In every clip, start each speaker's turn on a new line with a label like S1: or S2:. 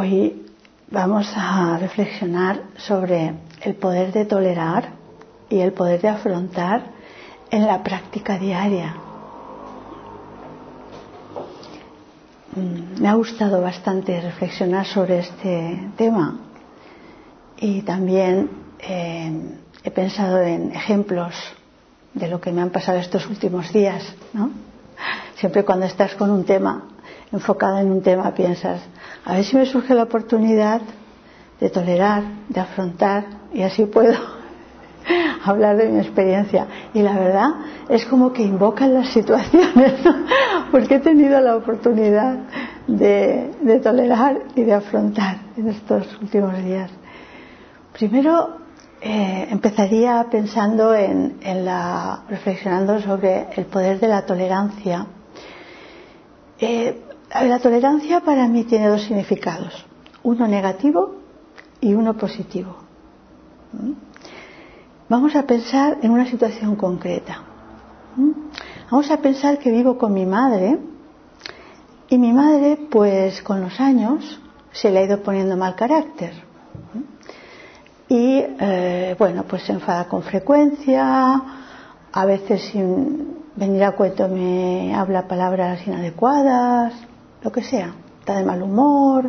S1: Hoy vamos a reflexionar sobre el poder de tolerar y el poder de afrontar en la práctica diaria. Me ha gustado bastante reflexionar sobre este tema y también he pensado en ejemplos de lo que me han pasado estos últimos días, ¿no? Siempre cuando estás con un tema, enfocada en un tema, piensas, a ver si me surge la oportunidad de tolerar, de afrontar, y así puedo hablar de mi experiencia. Y la verdad es como que invocan las situaciones, ¿no? Porque he tenido la oportunidad de tolerar y de afrontar en estos últimos días. Primero empezaría pensando reflexionando sobre el poder de la tolerancia. La tolerancia para mí tiene dos significados, uno negativo y uno positivo. Vamos a pensar en una situación concreta. Vamos a pensar que vivo con mi madre y mi madre, pues con los años se le ha ido poniendo mal carácter y bueno, pues se enfada con frecuencia, a veces sin venir a cuento me habla palabras inadecuadas, lo que sea, está de mal humor.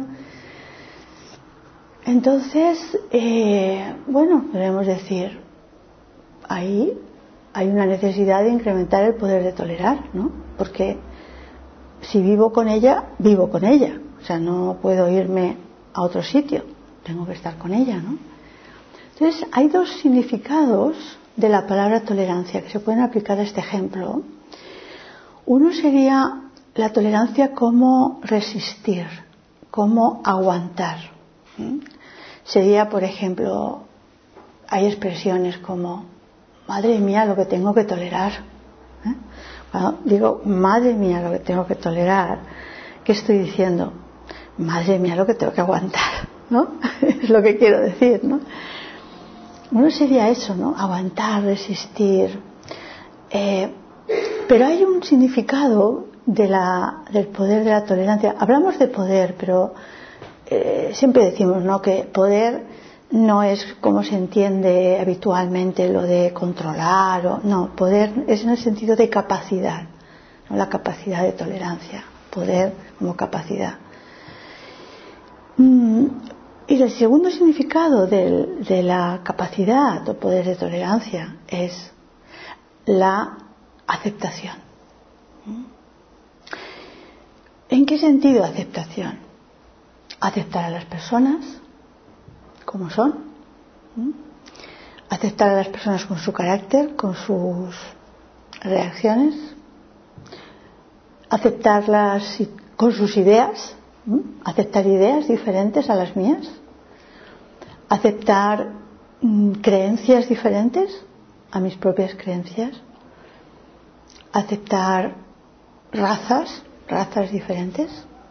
S1: Entonces, bueno, debemos decir, ahí hay una necesidad de incrementar el poder de tolerar, ¿no? Porque si vivo con ella, o sea, no puedo irme a otro sitio, tengo que estar con ella, ¿no? Entonces, hay dos significados de la palabra tolerancia que se pueden aplicar a este ejemplo. Uno sería la tolerancia como resistir, como aguantar. Sería, por ejemplo, hay expresiones como madre mía lo que tengo que tolerar. Cuando digo madre mía lo que tengo que tolerar, ¿qué estoy diciendo? Madre mía lo que tengo que aguantar, ¿no? Es lo que quiero decir, ¿no? Uno sería eso, ¿no? Aguantar, resistir. Pero hay un significado del poder de la tolerancia. Hablamos de poder, pero siempre decimos, ¿no?, que poder no es como se entiende habitualmente lo de controlar, no, poder es en el sentido de capacidad, ¿no? La capacidad de tolerancia, poder como capacidad. Y el segundo significado de la capacidad o poder de tolerancia es la aceptación. ¿En qué sentido aceptación? Aceptar a las personas como son, aceptar a las personas con su carácter, con sus reacciones, aceptarlas con sus ideas, aceptar ideas diferentes a las mías, aceptar creencias diferentes a mis propias creencias, aceptar razas diferentes,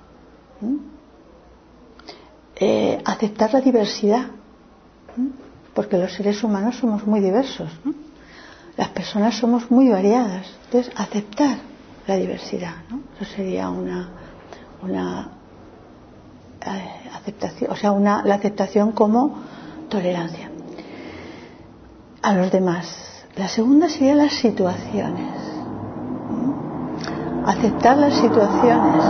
S1: aceptar la diversidad, porque los seres humanos somos muy diversos, ¿no? Las personas somos muy variadas, entonces aceptar la diversidad, ¿no? Eso sería una aceptación, o sea, la aceptación como tolerancia a los demás. La segunda sería las situaciones, aceptar las situaciones.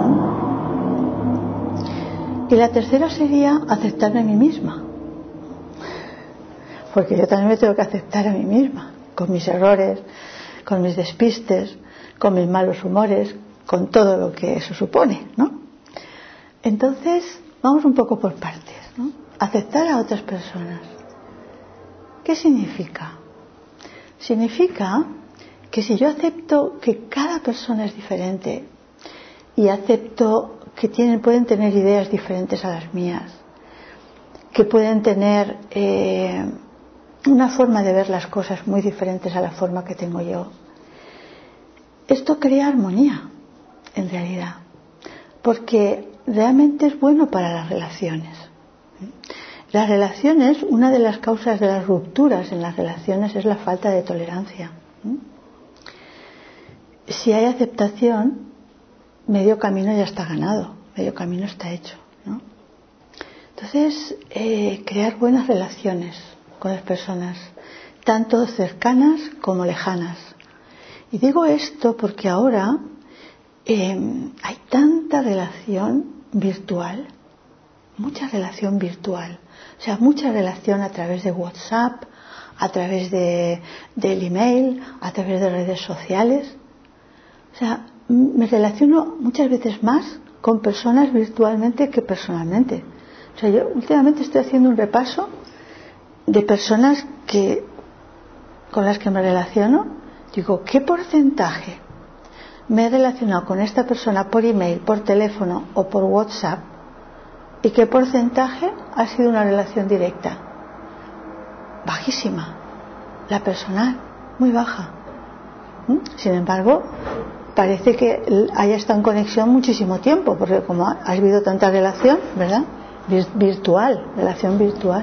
S1: Y la tercera sería aceptarme a mí misma, porque yo también me tengo que aceptar a mí misma, con mis errores, con mis despistes, con mis malos humores, con todo lo que eso supone, ¿no? Entonces, vamos un poco por partes, ¿no? Aceptar a otras personas. ¿Qué significa? Significa que si yo acepto que cada persona es diferente y acepto que pueden tener ideas diferentes a las mías, que pueden tener una forma de ver las cosas muy diferentes a la forma que tengo yo, esto crea armonía en realidad, porque realmente es bueno para las relaciones. Las relaciones, una de las causas de las rupturas en las relaciones es la falta de tolerancia. Si hay aceptación, medio camino ya está ganado, medio camino está hecho, ¿no? Entonces, crear buenas relaciones con las personas, tanto cercanas como lejanas. Y digo esto porque ahora hay tanta relación virtual, mucha relación virtual, o sea, mucha relación a través de WhatsApp, a través del email, a través de redes sociales. O sea, me relaciono muchas veces más con personas virtualmente que personalmente. O sea, yo últimamente estoy haciendo un repaso de personas con las que me relaciono. Digo, ¿qué porcentaje me he relacionado con esta persona por email, por teléfono o por WhatsApp? ¿Y qué porcentaje ha sido una relación directa? Bajísima. La personal, muy baja. Sin embargo, parece que haya estado en conexión muchísimo tiempo, porque como ha habido tanta relación, ¿verdad? Virtual, relación virtual.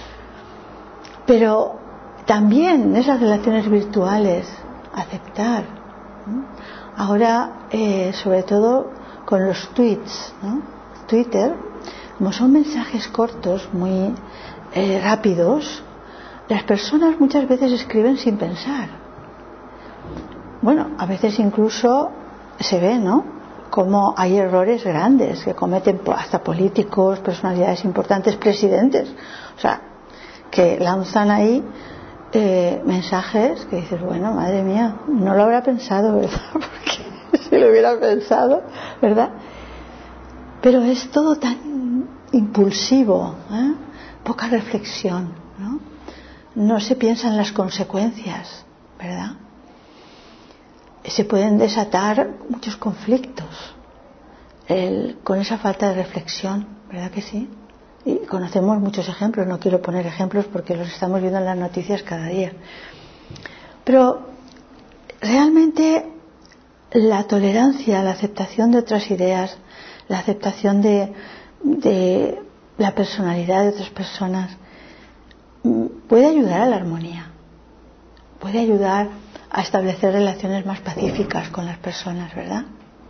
S1: Pero también en esas relaciones virtuales, aceptar. Ahora, sobre todo con los tweets, ¿no? Twitter, como son mensajes cortos, muy rápidos, las personas muchas veces escriben sin pensar. Bueno, a veces incluso se ve, ¿no?, como hay errores grandes que cometen hasta políticos, personalidades importantes, presidentes. O sea, que lanzan ahí mensajes que dices, bueno, madre mía, no lo habrá pensado, ¿verdad? Porque si lo hubiera pensado, ¿verdad? Pero es todo tan impulsivo, ¿eh? Poca reflexión, ¿no? No se piensa en las consecuencias, ¿verdad? Se pueden desatar muchos conflictos con esa falta de reflexión, ¿verdad que sí? Y conocemos muchos ejemplos, no quiero poner ejemplos porque los estamos viendo en las noticias cada día. Pero realmente la tolerancia, la aceptación de otras ideas, la aceptación de la personalidad de otras personas puede ayudar a la armonía, puede ayudar a establecer relaciones más pacíficas con las personas, ¿verdad?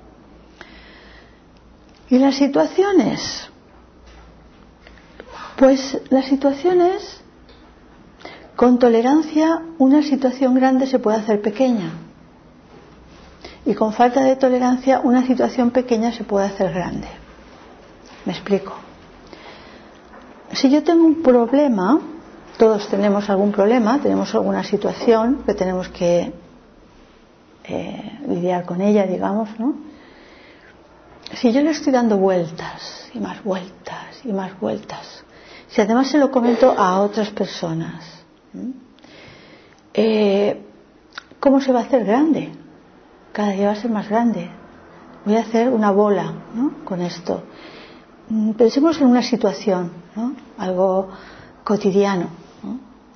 S1: ¿Y las situaciones? Pues las situaciones, con tolerancia, una situación grande se puede hacer pequeña. Y con falta de tolerancia, una situación pequeña se puede hacer grande. Me explico. Si yo tengo un problema, todos tenemos algún problema, tenemos alguna situación que tenemos que lidiar con ella, digamos, ¿no? Si yo le estoy dando vueltas y más vueltas y más vueltas, si además se lo comento a otras personas, ¿cómo se va a hacer grande? Cada día va a ser más grande. Voy a hacer una bola, ¿no?, con esto. Pensemos en una situación, ¿no?, algo cotidiano, ¿no?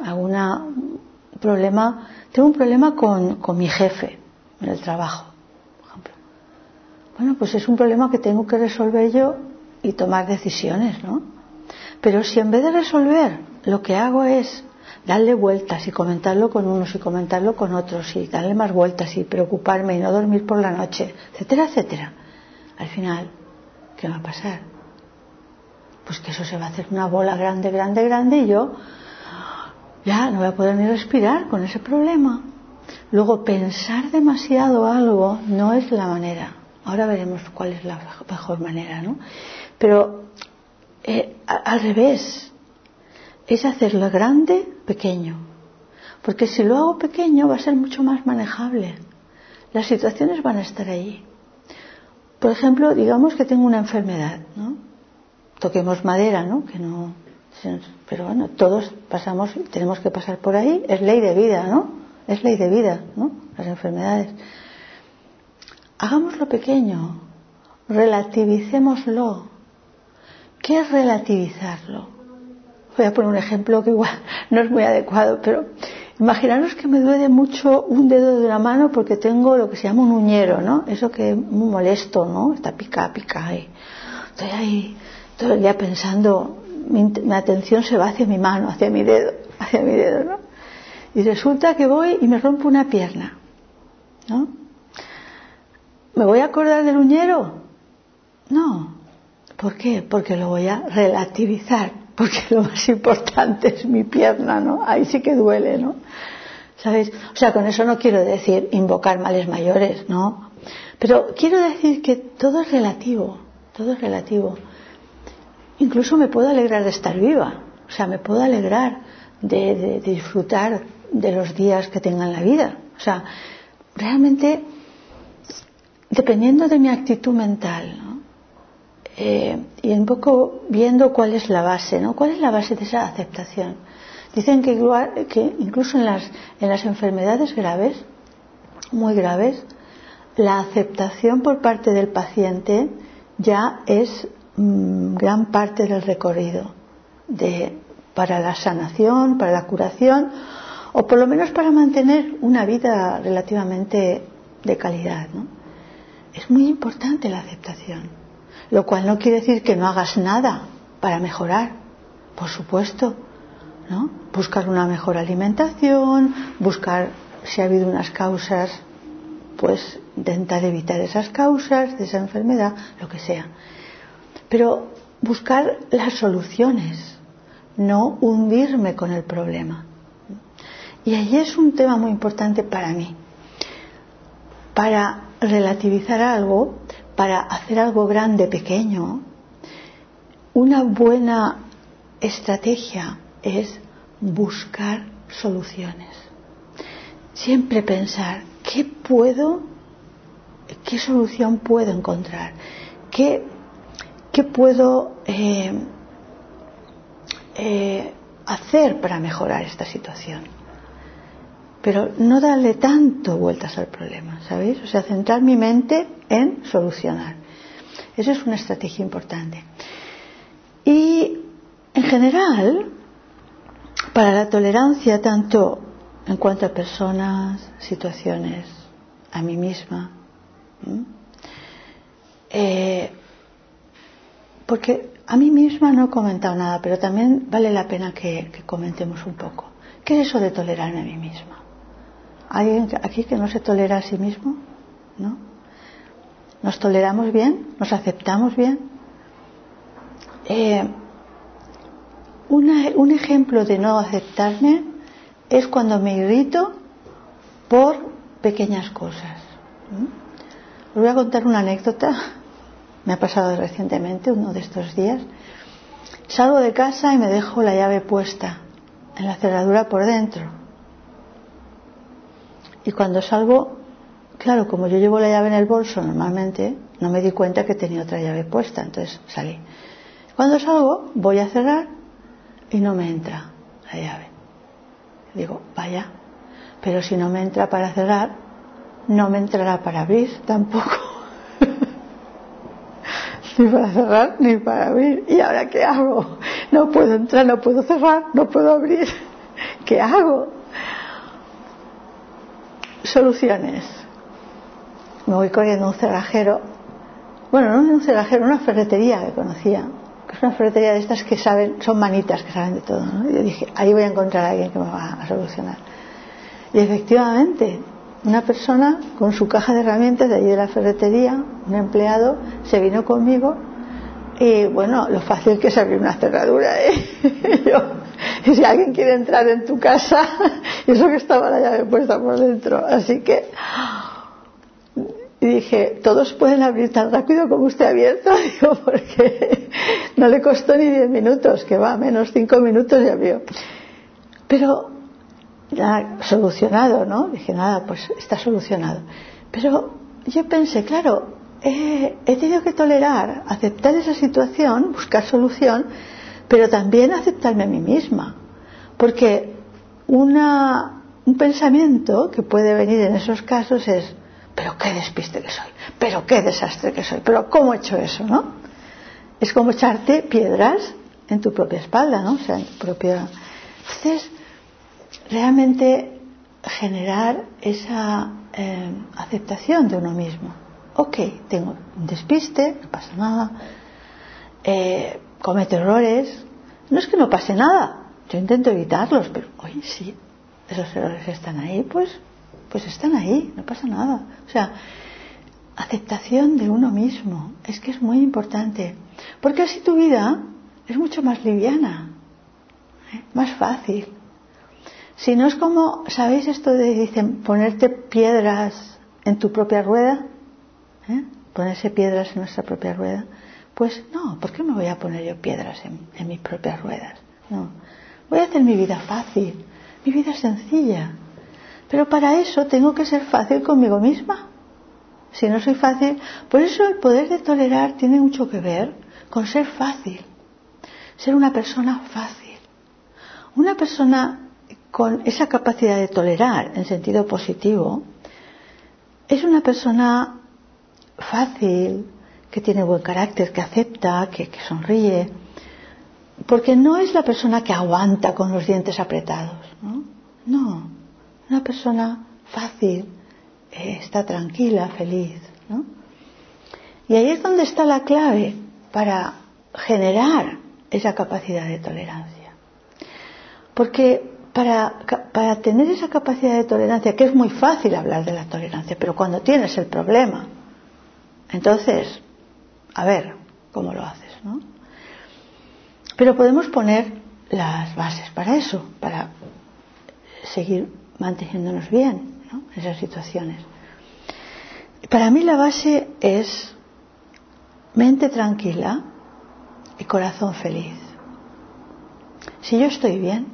S1: Tengo un problema con mi jefe en el trabajo, por ejemplo. Bueno, pues es un problema que tengo que resolver yo y tomar decisiones, ¿no? Pero si en vez de resolver lo que hago es darle vueltas y comentarlo con unos y comentarlo con otros y darle más vueltas y preocuparme y no dormir por la noche, etcétera, etcétera, al final, ¿qué va a pasar? Pues que eso se va a hacer una bola grande, grande, grande y yo ya no voy a poder ni respirar con ese problema. Luego, pensar demasiado algo no es la manera. Ahora veremos cuál es la mejor manera, ¿no? Pero al revés, es hacerlo grande, pequeño. Porque si lo hago pequeño va a ser mucho más manejable. Las situaciones van a estar allí. Por ejemplo, digamos que tengo una enfermedad, ¿no? Toquemos madera, ¿no? Pero bueno, todos pasamos, tenemos que pasar por ahí. Es ley de vida, ¿no? Es ley de vida, ¿no?, las enfermedades. Hagámoslo pequeño, relativicémoslo. ¿Qué es relativizarlo? Voy a poner un ejemplo que igual no es muy adecuado, pero imaginaros que me duele mucho un dedo de una mano porque tengo lo que se llama un uñero, ¿no? Eso que es muy molesto, ¿no? Está pica, y estoy ahí todo el día pensando, mi atención se va hacia mi mano, hacia mi dedo, ¿no? Y resulta que voy y me rompo una pierna, ¿no? ¿Me voy a acordar del uñero? No. ¿Por qué? Porque lo voy a relativizar, porque lo más importante es mi pierna, ¿no? Ahí sí que duele, ¿no? ¿Sabes? O sea, con eso no quiero decir invocar males mayores, ¿no? Pero quiero decir que todo es relativo, todo es relativo. Incluso me puedo alegrar de estar viva, o sea, me puedo alegrar de disfrutar de los días que tenga en la vida. O sea, realmente, dependiendo de mi actitud mental, ¿no? Y un poco viendo cuál es la base, ¿no? ¿Cuál es la base de esa aceptación? Dicen que incluso en las enfermedades graves, muy graves, la aceptación por parte del paciente ya es gran parte del recorrido para la sanación, para la curación, o por lo menos para mantener una vida relativamente de calidad, ¿no? Es muy importante la aceptación, lo cual no quiere decir que no hagas nada para mejorar, por supuesto, ¿no? Buscar una mejor alimentación, buscar si ha habido unas causas, pues intentar evitar esas causas de esa enfermedad, lo que sea. Pero buscar las soluciones, no hundirme con el problema. Y ahí es un tema muy importante para mí. Para relativizar algo, para hacer algo grande, pequeño, una buena estrategia es buscar soluciones. Siempre pensar, ¿qué solución puedo encontrar? ¿Qué puedo hacer para mejorar esta situación? Pero no darle tanto vueltas al problema, ¿sabéis? O sea, centrar mi mente en solucionar. Eso es una estrategia importante. Y en general, para la tolerancia, tanto en cuanto a personas, situaciones, a mí misma, porque a mí misma no he comentado nada, pero también vale la pena que comentemos un poco. ¿Qué es eso de tolerarme a mí misma? ¿Hay alguien aquí que no se tolera a sí mismo? ¿No? ¿Nos toleramos bien? ¿Nos aceptamos bien? Un ejemplo de no aceptarme es cuando me irrito por pequeñas cosas. Os voy a contar una anécdota. Me ha pasado recientemente, uno de estos días. Salgo de casa y me dejo la llave puesta en la cerradura por dentro. Y cuando salgo, claro, como yo llevo la llave en el bolso normalmente, no me di cuenta que tenía otra llave puesta, entonces salí. Cuando salgo, voy a cerrar y no me entra la llave. Digo, vaya, pero si no me entra para cerrar, no me entrará para abrir tampoco. Ni para cerrar ni para abrir. ¿Y ahora qué hago? No puedo entrar, no puedo cerrar, no puedo abrir. ¿Qué hago? Soluciones. Me voy corriendo a un cerrajero. Bueno, no un cerrajero, una ferretería que conocía. Que es una ferretería de estas que saben, son manitas que saben de todo, ¿no? Y yo dije, ahí voy a encontrar a alguien que me va a solucionar. Y efectivamente, una persona con su caja de herramientas de allí de la ferretería, un empleado, se vino conmigo y bueno, lo fácil que es abrir una cerradura, y si alguien quiere entrar en tu casa, y eso que estaba la llave puesta por dentro, así que y dije, todos pueden abrir tan rápido como usted ha abierto, digo, porque no le costó ni 10 minutos, que va, menos 5 minutos y abrió. Pero ya solucionado, ¿no? Dije, nada, pues está solucionado. Pero yo pensé, claro, he tenido que tolerar, aceptar esa situación, buscar solución, pero también aceptarme a mí misma. Porque un pensamiento que puede venir en esos casos es, pero qué despiste que soy, pero qué desastre que soy, pero cómo he hecho eso, ¿no? Es como echarte piedras en tu propia espalda, ¿no? O sea, en tu propia... Entonces, realmente generar esa aceptación de uno mismo. Ok, tengo un despiste, no pasa nada, cometo errores, no es que no pase nada, yo intento evitarlos, pero oye, sí, esos errores están ahí, pues están ahí, no pasa nada. O sea, aceptación de uno mismo. Es que es muy importante, porque así tu vida es mucho más liviana, más fácil. Si no es como, ¿sabéis esto de, dicen, ponerte piedras en tu propia rueda? Ponerse piedras en nuestra propia rueda. Pues no, ¿por qué me voy a poner yo piedras en mis propias ruedas? No, voy a hacer mi vida fácil, mi vida sencilla. Pero para eso tengo que ser fácil conmigo misma. Si no soy fácil, por eso el poder de tolerar tiene mucho que ver con ser fácil, ser una persona fácil. Una persona con esa capacidad de tolerar en sentido positivo es una persona fácil, que tiene buen carácter, que acepta, que sonríe, porque no es la persona que aguanta con los dientes apretados, no, una persona fácil, está tranquila, feliz, ¿no? Y ahí es donde está la clave para generar esa capacidad de tolerancia, porque para tener esa capacidad de tolerancia, que es muy fácil hablar de la tolerancia, pero cuando tienes el problema, entonces, a ver cómo lo haces, ¿no? Pero podemos poner las bases para eso, para seguir manteniéndonos bien, ¿no?, en esas situaciones. Para mí la base es mente tranquila y corazón feliz. Si yo estoy bien,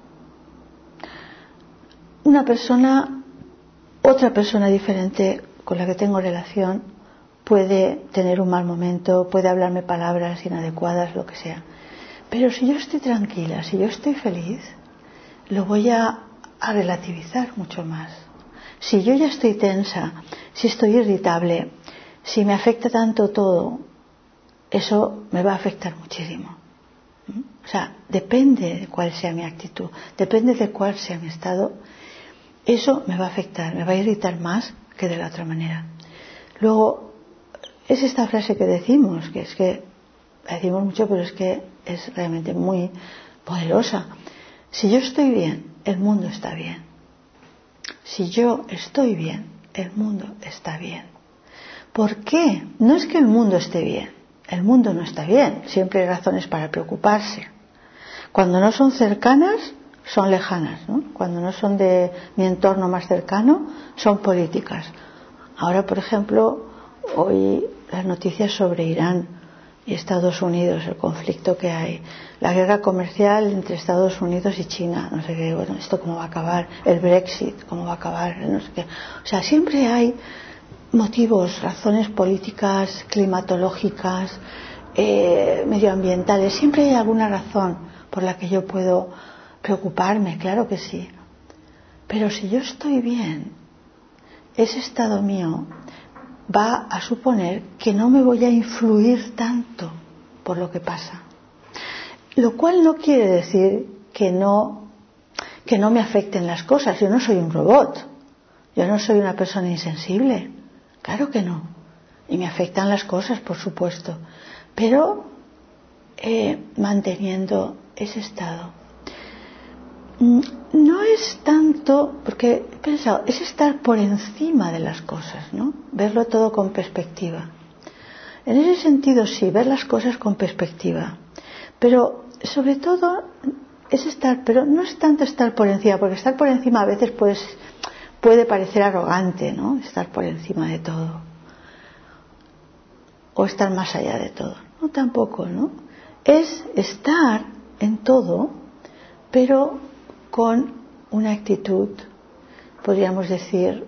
S1: otra persona diferente con la que tengo relación puede tener un mal momento, puede hablarme palabras inadecuadas, lo que sea. Pero si yo estoy tranquila, si yo estoy feliz, lo voy a relativizar mucho más. Si yo ya estoy tensa, si estoy irritable, si me afecta tanto todo, eso me va a afectar muchísimo. O sea, depende de cuál sea mi actitud, depende de cuál sea mi estado, eso me va a afectar, me va a irritar más que de la otra manera. Luego, es esta frase que decimos, que es que la decimos mucho, pero es que es realmente muy poderosa. Si yo estoy bien, el mundo está bien. Si yo estoy bien, el mundo está bien. ¿Por qué? No es que el mundo esté bien, el mundo no está bien, siempre hay razones para preocuparse. Cuando no son cercanas, son lejanas, ¿no? Cuando no son de mi entorno más cercano, son políticas. Ahora, por ejemplo, hoy las noticias sobre Irán y Estados Unidos, el conflicto que hay, la guerra comercial entre Estados Unidos y China, no sé qué, bueno, esto cómo va a acabar, el Brexit, cómo va a acabar, no sé qué. O sea, siempre hay motivos, razones políticas, climatológicas, medioambientales, siempre hay alguna razón por la que yo puedo preocuparme, claro que sí. Pero si yo estoy bien, ese estado mío va a suponer que no me voy a influir tanto por lo que pasa. Lo cual no quiere decir que no me afecten las cosas. Yo no soy un robot. Yo no soy una persona insensible. Claro que no. Y me afectan las cosas, por supuesto. Pero manteniendo ese estado. No es tanto, porque he pensado, es estar por encima de las cosas, ¿no? Verlo todo con perspectiva. En ese sentido sí, ver las cosas con perspectiva. Pero sobre todo es estar, pero no es tanto estar por encima, porque estar por encima a veces puede parecer arrogante, ¿no? Estar por encima de todo. O estar más allá de todo. No, tampoco, ¿no? Es estar en todo, pero con una actitud, podríamos decir,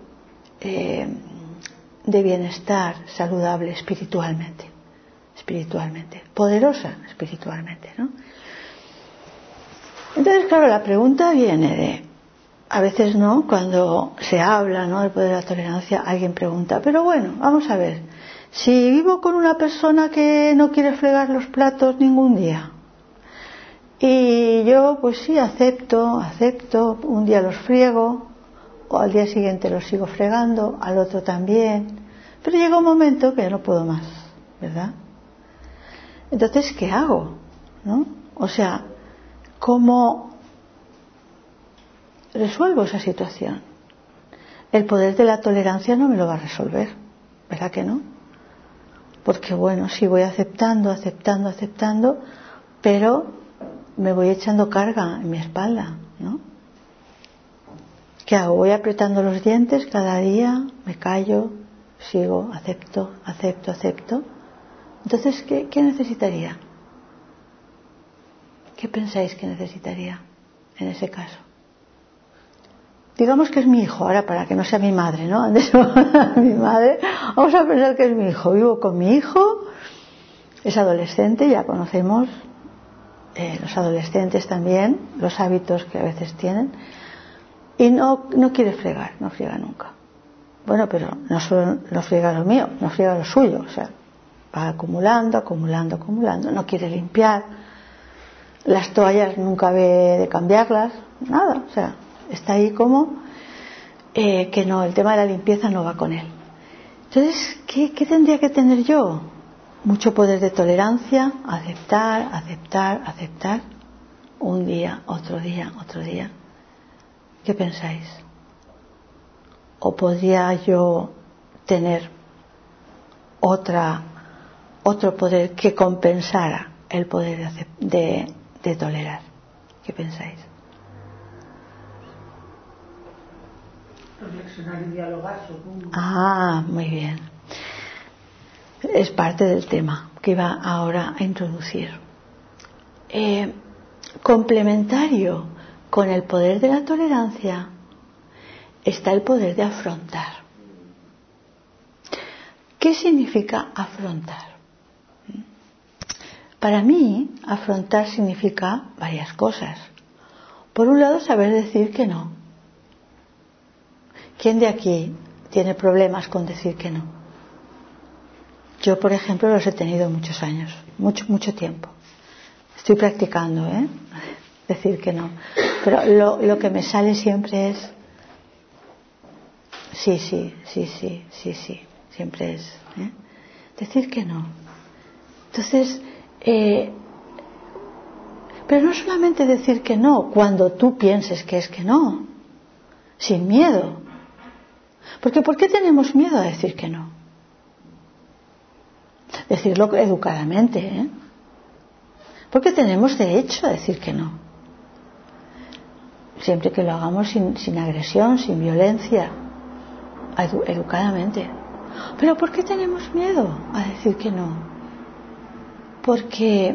S1: de bienestar saludable espiritualmente, poderosa espiritualmente, ¿no? Entonces, claro, la pregunta viene de, a veces no, cuando se habla, ¿no?, del poder de la tolerancia, alguien pregunta, pero bueno, vamos a ver, si vivo con una persona que no quiere fregar los platos ningún día, y yo pues sí acepto, un día los friego, o al día siguiente los sigo fregando, al otro también, pero llega un momento que ya no puedo más, ¿verdad? Entonces, ¿qué hago? ¿No? O sea, ¿cómo resuelvo esa situación? El poder de la tolerancia no me lo va a resolver. ¿verdad que no? Porque bueno, sí voy aceptando, pero me voy echando carga en mi espalda, ¿no? ¿Qué hago? Voy apretando los dientes cada día, me callo, sigo, acepto. Entonces, ¿qué necesitaría? ¿Qué pensáis que necesitaría en ese caso? Digamos que es mi hijo, ahora para que no sea mi madre, ¿no? Antes mi madre, vamos a pensar que es mi hijo. Vivo con mi hijo, es adolescente, ya conocemos los adolescentes también, los hábitos que a veces tienen, y no quiere fregar, no friega nunca. Bueno, pero no solo no friega lo mío, no friega lo suyo, o sea, va acumulando, no quiere limpiar, las toallas nunca ve de cambiarlas, nada, o sea, está ahí como que no, el tema de la limpieza no va con él. Entonces, ¿qué tendría que tener yo? Mucho poder de tolerancia, aceptar, un día, otro día. ¿Qué pensáis? ¿O podría yo tener otro poder que compensara el poder de tolerar? ¿Qué pensáis?
S2: Reflexionar y dialogar, supongo.
S1: Ah, muy bien. Es parte del tema que iba ahora a introducir. Complementario con el poder de la tolerancia está el poder de afrontar. ¿Qué significa afrontar? Para mí, afrontar significa varias cosas. Por un lado, saber decir que no. ¿Quién de aquí tiene problemas con decir que no? Yo, por ejemplo, los he tenido muchos años, mucho tiempo. Estoy practicando, decir que no. Pero lo que me sale siempre es sí. Siempre es decir que no. Entonces, pero no solamente decir que no cuando tú pienses que es que no, sin miedo. Porque ¿por qué tenemos miedo a decir que no? Decirlo educadamente, porque tenemos derecho a decir que no. Siempre que lo hagamos sin agresión, sin violencia, educadamente. Pero ¿por qué tenemos miedo a decir que no? Porque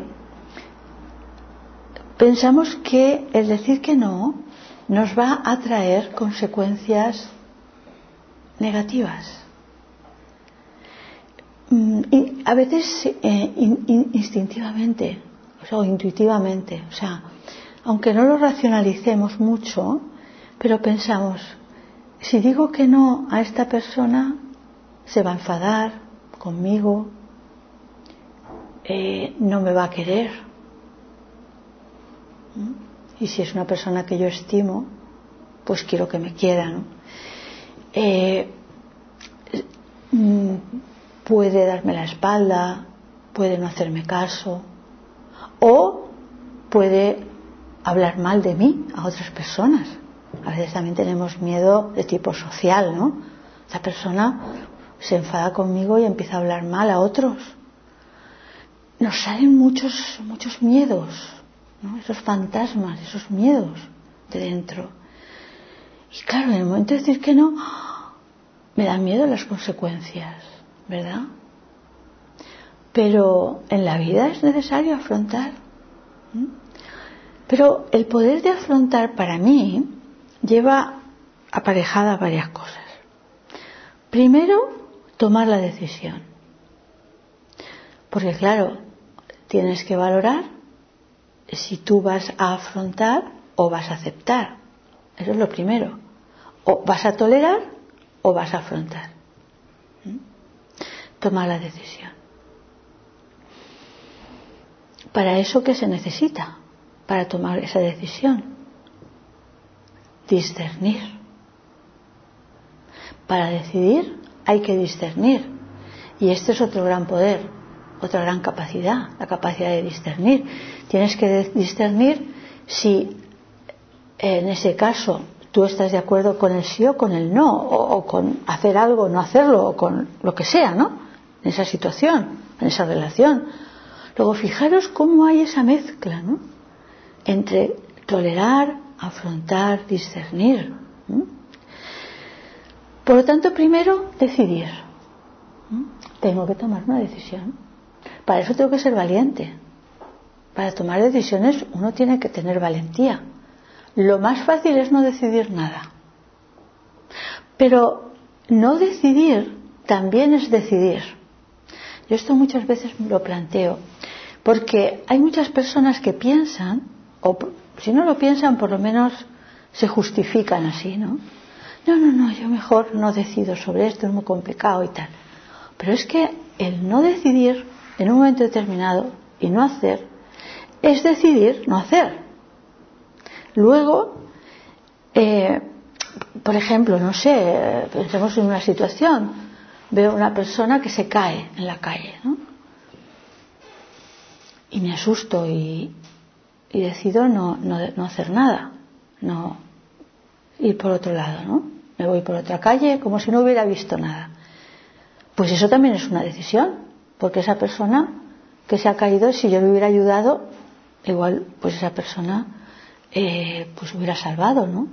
S1: pensamos que el decir que no nos va a traer consecuencias negativas. Y a veces instintivamente, o intuitivamente, o sea, aunque no lo racionalicemos mucho, pero pensamos, si digo que no a esta persona, se va a enfadar conmigo, no me va a querer. Y si es una persona que yo estimo, pues quiero que me quiera, ¿no? Puede darme la espalda, puede no hacerme caso, o puede hablar mal de mí a otras personas. A veces también tenemos miedo de tipo social, ¿no? Esa persona se enfada conmigo y empieza a hablar mal a otros. Nos salen muchos miedos, ¿no? Esos fantasmas, esos miedos de dentro. Y claro, en el momento de decir que no, me dan miedo las consecuencias, ¿verdad? Pero en la vida es necesario afrontar. Pero el poder de afrontar para mí lleva aparejada varias cosas. Primero, tomar la decisión. Porque claro, tienes que valorar si tú vas a afrontar o vas a aceptar. Eso es lo primero. O vas a tolerar o vas a afrontar. Tomar la decisión. ¿Para eso qué se necesita? Para tomar esa decisión. Discernir. Para decidir hay que discernir. Y este es otro gran poder, otra gran capacidad, la capacidad de discernir. Tienes que discernir si en ese caso tú estás de acuerdo con el sí o con el no, o con hacer algo o no hacerlo, o con lo que sea, ¿no? En esa situación, en esa relación. Luego fijaros cómo hay esa mezcla, ¿no? Entre tolerar, afrontar, discernir. Por lo tanto, primero, decidir. Tengo que tomar una decisión. Para eso tengo que ser valiente. Para tomar decisiones uno tiene que tener valentía. Lo más fácil es no decidir nada. Pero no decidir también es decidir. Yo esto muchas veces lo planteo, porque hay muchas personas que piensan, o si no lo piensan, por lo menos se justifican así, ¿no? No, yo mejor no decido sobre esto, es muy complicado y tal. Pero es que el no decidir en un momento determinado y no hacer, es decidir no hacer. Luego, por ejemplo, no sé, pensemos en una situación, veo una persona que se cae en la calle, ¿no? Y me asusto y decido no hacer nada, no ir por otro lado, ¿no? Me voy por otra calle como si no hubiera visto nada. Pues eso también es una decisión, porque esa persona que se ha caído, si yo le hubiera ayudado, igual pues esa persona pues hubiera salvado, ¿no?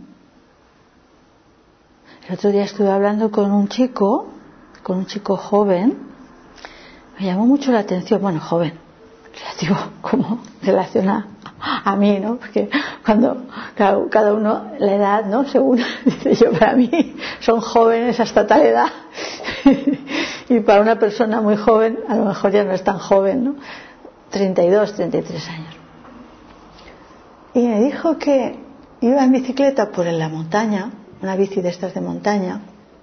S1: El otro día estuve hablando con un chico joven. Me llamó mucho la atención, bueno, joven, relativo, como relaciona a mí, ¿no? Porque cuando cada uno, la edad, ¿no? Según dice yo, para mí son jóvenes hasta tal edad. Y para una persona muy joven, a lo mejor ya no es tan joven, ¿no? 32, 33 años. Y me dijo que iba en bicicleta por la montaña, una bici de estas de montaña,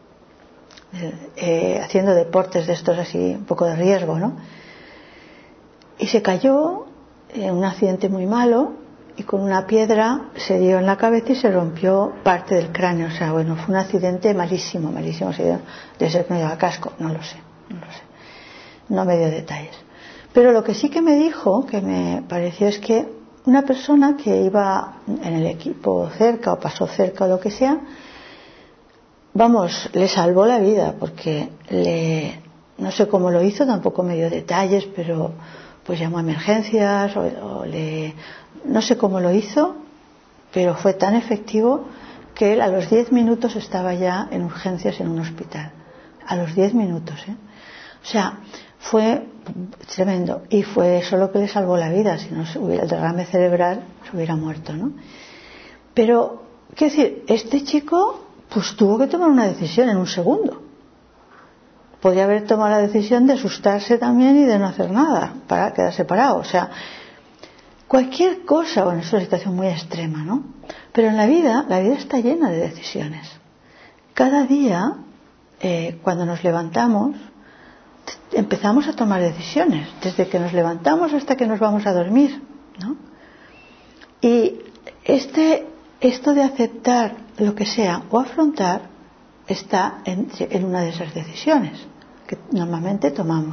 S1: haciendo deportes de estos así, un poco de riesgo, ¿no? Y se cayó en un accidente muy malo y con una piedra se dio en la cabeza y se rompió parte del cráneo. O sea, bueno, fue un accidente malísimo. Se dio, debe ser que no lleva casco, no lo sé. No me dio detalles. Pero lo que sí que me dijo, que me pareció, es que una persona que iba en el equipo cerca o pasó cerca o lo que sea, vamos, le salvó la vida, porque no sé cómo lo hizo, tampoco me dio detalles, pero pues llamó a emergencias no sé cómo lo hizo, pero fue tan efectivo que él a los 10 minutos estaba ya en urgencias en un hospital. A los 10 minutos, ¿eh? O sea, fue tremendo, y fue eso lo que le salvó la vida. Si no hubiera el derrame cerebral, se hubiera muerto, ¿no? Pero, quiero decir, este chico pues tuvo que tomar una decisión en un segundo. Podría haber tomado la decisión de asustarse también y de no hacer nada, para quedarse parado. O sea, cualquier cosa, bueno, es una situación muy extrema, ¿no? Pero en la vida está llena de decisiones. Cada día, cuando nos levantamos, empezamos a tomar decisiones, desde que nos levantamos hasta que nos vamos a dormir, ¿no? Y esto de aceptar lo que sea o afrontar está en una de esas decisiones que normalmente tomamos,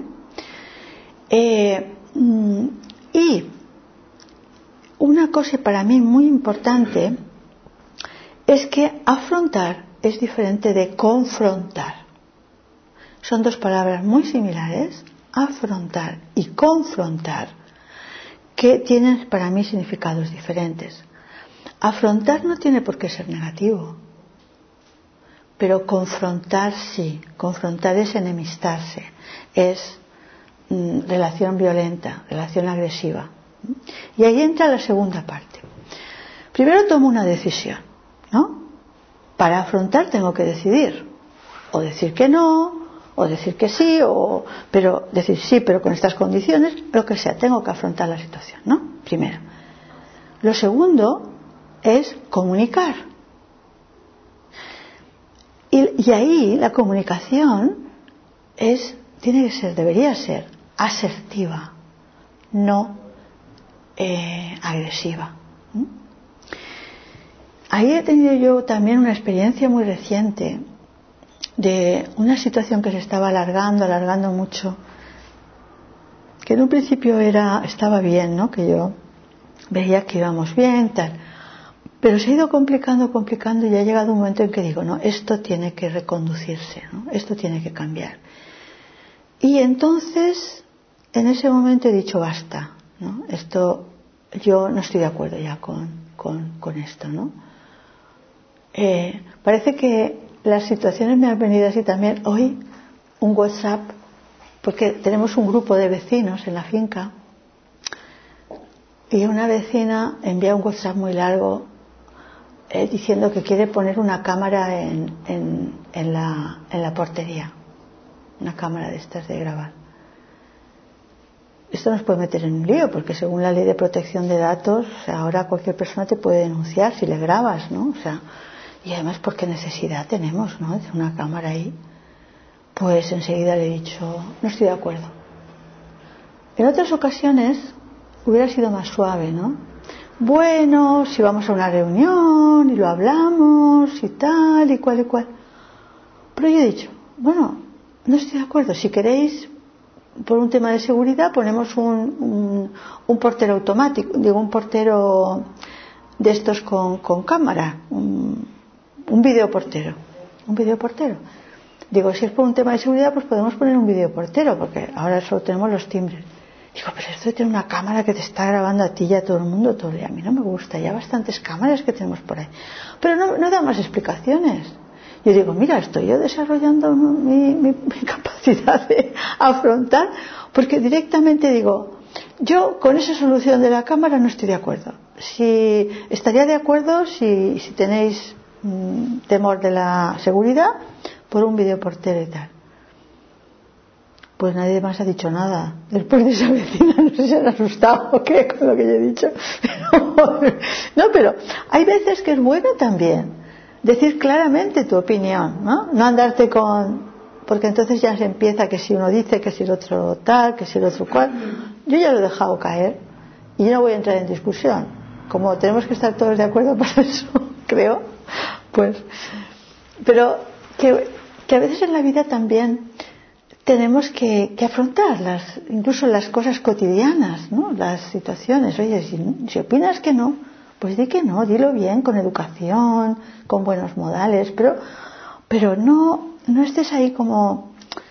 S1: y una cosa para mí muy importante es que afrontar es diferente de confrontar. Son dos palabras muy similares, afrontar y confrontar, que tienen para mí significados diferentes. Afrontar no tiene por qué ser negativo, pero confrontar sí. Confrontar es enemistarse, es relación violenta, relación agresiva. Y ahí entra la segunda parte. Primero tomo una decisión, ¿no? Para afrontar tengo que decidir, o decir que no, o decir que sí, pero decir sí, pero con estas condiciones, lo que sea, tengo que afrontar la situación, ¿no? Primero. Lo segundo es comunicar. Y ahí la comunicación debería ser asertiva, no agresiva. Ahí he tenido yo también una experiencia muy reciente de una situación que se estaba alargando mucho, que en un principio estaba bien, ¿no? Que yo veía que íbamos bien, tal, Pero se ha ido complicando y ha llegado un momento en que digo, no, esto tiene que reconducirse, ¿no? Esto tiene que cambiar. Y entonces, en ese momento he dicho, basta, ¿no? Esto, yo no estoy de acuerdo ya con esto, ¿no? Parece que las situaciones me han venido así también. Hoy, un WhatsApp, porque tenemos un grupo de vecinos en la finca, y una vecina envía un WhatsApp muy largo diciendo que quiere poner una cámara en la portería, una cámara de estas de grabar. Esto nos puede meter en un lío, porque según la ley de protección de datos, o sea, ahora cualquier persona te puede denunciar si le grabas, ¿no? O sea, y además, ¿por qué necesidad tenemos, no, de una cámara ahí? Pues enseguida le he dicho, no estoy de acuerdo. En otras ocasiones hubiera sido más suave, ¿no? Bueno, si vamos a una reunión y lo hablamos y tal y cual y cual. Pero yo he dicho, bueno, no estoy de acuerdo. Si queréis, por un tema de seguridad, ponemos un portero automático, digo, un portero de estos con cámara, un videoportero. Un videoportero. Digo, si es por un tema de seguridad, pues podemos poner un videoportero, porque ahora solo tenemos los timbres. Digo, pero esto de tener una cámara que te está grabando a ti y a todo el mundo todo el día, a mí no me gusta, ya bastantes cámaras que tenemos por ahí. Pero no da más explicaciones. Yo digo, mira, estoy yo desarrollando mi capacidad de afrontar, porque directamente digo, yo con esa solución de la cámara no estoy de acuerdo. Estaría de acuerdo si tenéis temor de la seguridad por un videoportero y tal. Pues nadie más ha dicho nada. Después de esa vecina, no sé si se han asustado o qué con lo que yo he dicho. No, pero hay veces que es bueno también decir claramente tu opinión, ¿no? No andarte porque entonces ya se empieza que si uno dice, que si el otro tal, que si el otro cual. Yo ya lo he dejado caer y yo no voy a entrar en discusión. Como tenemos que estar todos de acuerdo para eso, creo, pues. Pero que a veces en la vida también tenemos que afrontar incluso las cosas cotidianas, ¿no? Las situaciones. Oye, si opinas que no, pues di que no, dilo bien, con educación, con buenos modales, pero no estés ahí como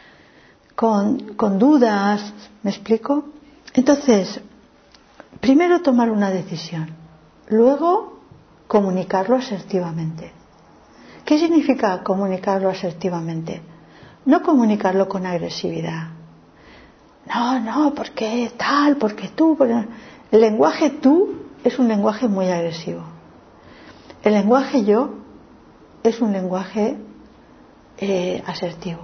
S1: con dudas, ¿me explico? Entonces, primero tomar una decisión, luego comunicarlo asertivamente. ¿Qué significa comunicarlo asertivamente? No comunicarlo con agresividad. No, ¿por qué tal? ¿Por qué tú? El lenguaje tú es un lenguaje muy agresivo. El lenguaje yo es un lenguaje asertivo.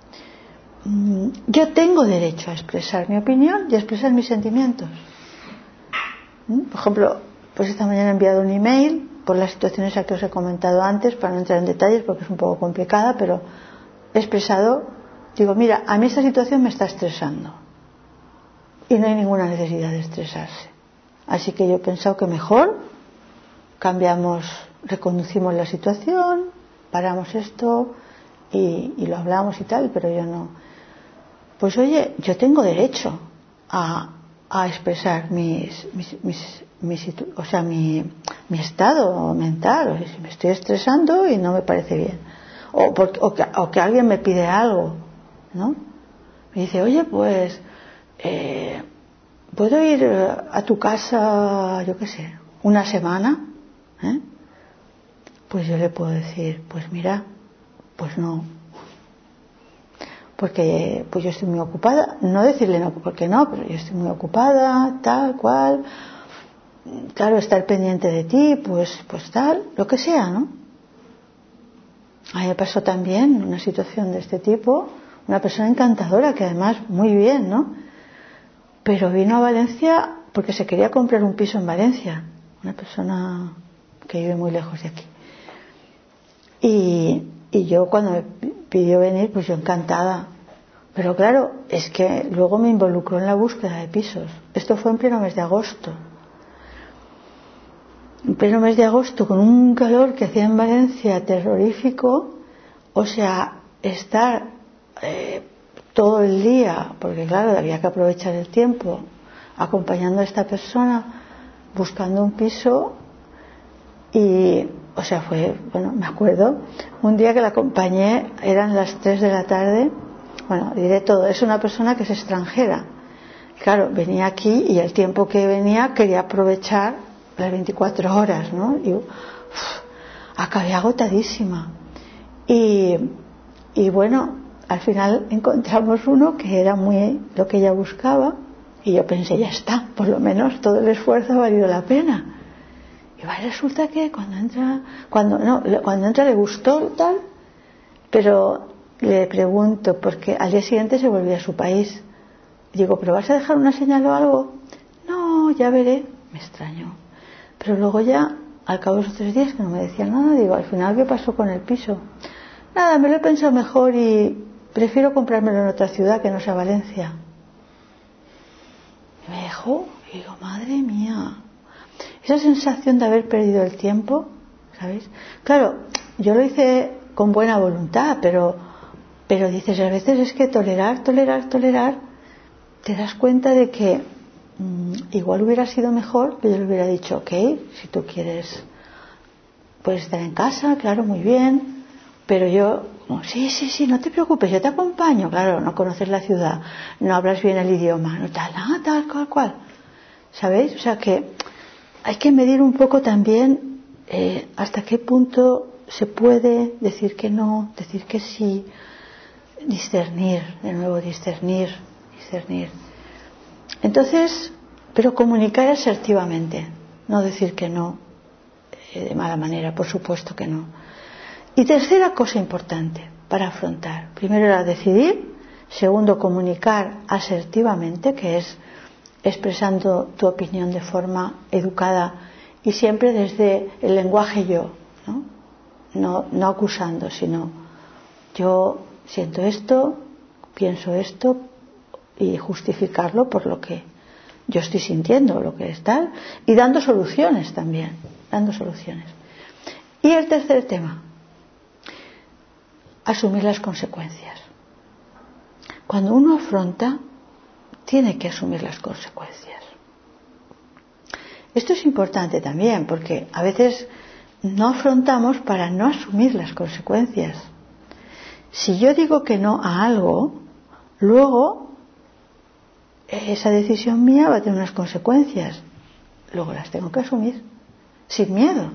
S1: Yo tengo derecho a expresar mi opinión y a expresar mis sentimientos. Por ejemplo, pues esta mañana he enviado un email por las situaciones que os he comentado antes, para no entrar en detalles porque es un poco complicada, pero he expresado, digo, mira, a mí esta situación me está estresando y no hay ninguna necesidad de estresarse. Así que yo he pensado que mejor reconducimos la situación, paramos esto y lo hablamos y tal, pero yo no. Pues oye, yo tengo derecho a expresar mi estado mental. O sea, si me estoy estresando y no me parece bien, o que alguien me pide algo, ¿no? Me dice, oye, pues ¿puedo ir a tu casa, yo qué sé, una semana? Pues yo le puedo decir, pues mira, pues no, porque pues yo estoy muy ocupada. No decirle no porque no, pero yo estoy muy ocupada, tal cual. Claro, estar pendiente de ti, pues tal, lo que sea, ¿no? A mí me pasó también una situación de este tipo, una persona encantadora, que además muy bien, ¿no? Pero vino a Valencia porque se quería comprar un piso en Valencia, una persona que vive muy lejos de aquí. Y yo cuando me pidió venir, pues yo encantada. Pero claro, es que luego me involucró en la búsqueda de pisos. Esto fue en pleno mes de agosto. En pleno mes de agosto, con un calor que hacía en Valencia terrorífico. O sea, estar todo el día, porque claro, había que aprovechar el tiempo, acompañando a esta persona, buscando un piso. Y, o sea, me acuerdo, un día que la acompañé, eran las 3 de la tarde, bueno, diré todo, es una persona que es extranjera. Claro, venía aquí y el tiempo que venía quería aprovechar las 24 horas, ¿no? Y acabé agotadísima. Y bueno, al final encontramos uno que era muy lo que ella buscaba y yo pensé, ya está, por lo menos todo el esfuerzo ha valido la pena. Y resulta que cuando entra le gustó tal, pero le pregunto, porque al día siguiente se volvió a su país. Digo, ¿pero vas a dejar una señal o algo? No, ya veré. Me extrañó. Pero luego ya, al cabo de esos 3 días que no me decía nada, digo, al final, ¿qué pasó con el piso? Nada, me lo he pensado mejor y prefiero comprármelo en otra ciudad que no sea Valencia. Y me dejó, y digo, madre mía, esa sensación de haber perdido el tiempo, ¿sabéis? Claro, yo lo hice con buena voluntad, pero dices, a veces es que tolerar, te das cuenta de que igual hubiera sido mejor que yo le hubiera dicho, ok, si tú quieres puedes estar en casa, claro, muy bien, pero yo, sí, no te preocupes, yo te acompaño. Claro, no conoces la ciudad, no hablas bien el idioma, no tal, cual, ¿sabéis? O sea que hay que medir un poco también hasta qué punto se puede decir que no, decir que sí, discernir. Entonces, pero comunicar asertivamente, no decir que no de mala manera, por supuesto que no. Y tercera cosa importante para afrontar, primero era decidir, segundo comunicar asertivamente, que es expresando tu opinión de forma educada y siempre desde el lenguaje yo, no acusando, sino yo siento esto, pienso esto, y justificarlo por lo que yo estoy sintiendo, lo que es tal, y dando soluciones también, Y el tercer tema, asumir las consecuencias. Cuando uno afronta, tiene que asumir las consecuencias. Esto es importante también, porque a veces no afrontamos para no asumir las consecuencias. Si yo digo que no a algo, luego esa decisión mía va a tener unas consecuencias. Luego las tengo que asumir, sin miedo